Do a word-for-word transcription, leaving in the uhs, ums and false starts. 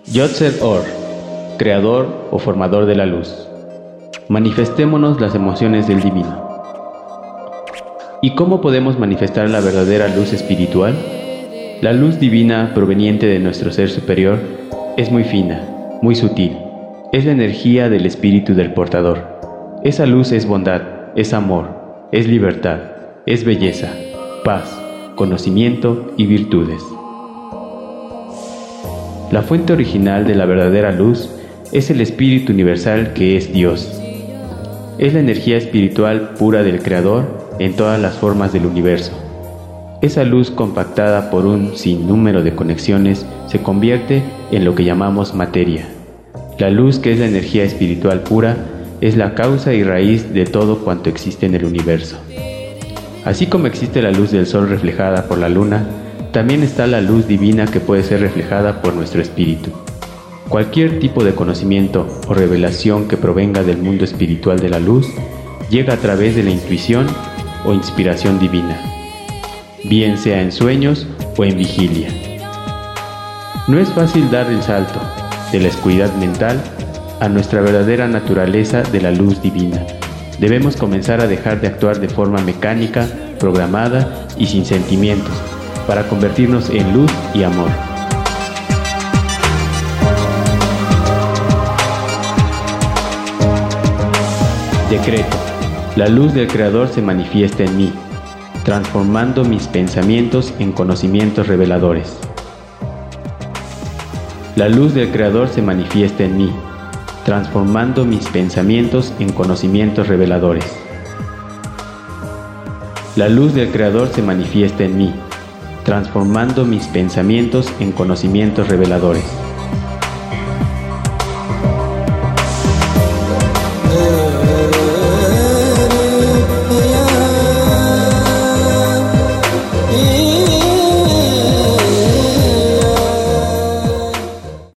Yotzer-Or, creador o formador de la luz. Manifestémonos las emociones del divino. ¿Y cómo podemos manifestar la verdadera luz espiritual? La luz divina proveniente de nuestro ser superior es muy fina, muy sutil. Es la energía del espíritu del portador. Esa luz es bondad, es amor, es libertad, es belleza, paz, conocimiento y virtudes. La fuente original de la verdadera luz es el Espíritu Universal que es Dios. Es la energía espiritual pura del Creador en todas las formas del universo. Esa luz compactada por un sinnúmero de conexiones se convierte en lo que llamamos materia. La luz, que es la energía espiritual pura, es la causa y raíz de todo cuanto existe en el universo. Así como existe la luz del sol reflejada por la luna, también está la luz divina que puede ser reflejada por nuestro espíritu. Cualquier tipo de conocimiento o revelación que provenga del mundo espiritual de la luz llega a través de la intuición o inspiración divina, bien sea en sueños o en vigilia. No es fácil dar el salto de la oscuridad mental a nuestra verdadera naturaleza de la luz divina. Debemos comenzar a dejar de actuar de forma mecánica, programada y sin sentimientos, para convertirnos en luz y amor. Decreto: la luz del Creador se manifiesta en mí, transformando mis pensamientos en conocimientos reveladores. La luz del Creador se manifiesta en mí, transformando mis pensamientos en conocimientos reveladores. La luz del Creador se manifiesta en mí, transformando mis pensamientos en conocimientos reveladores.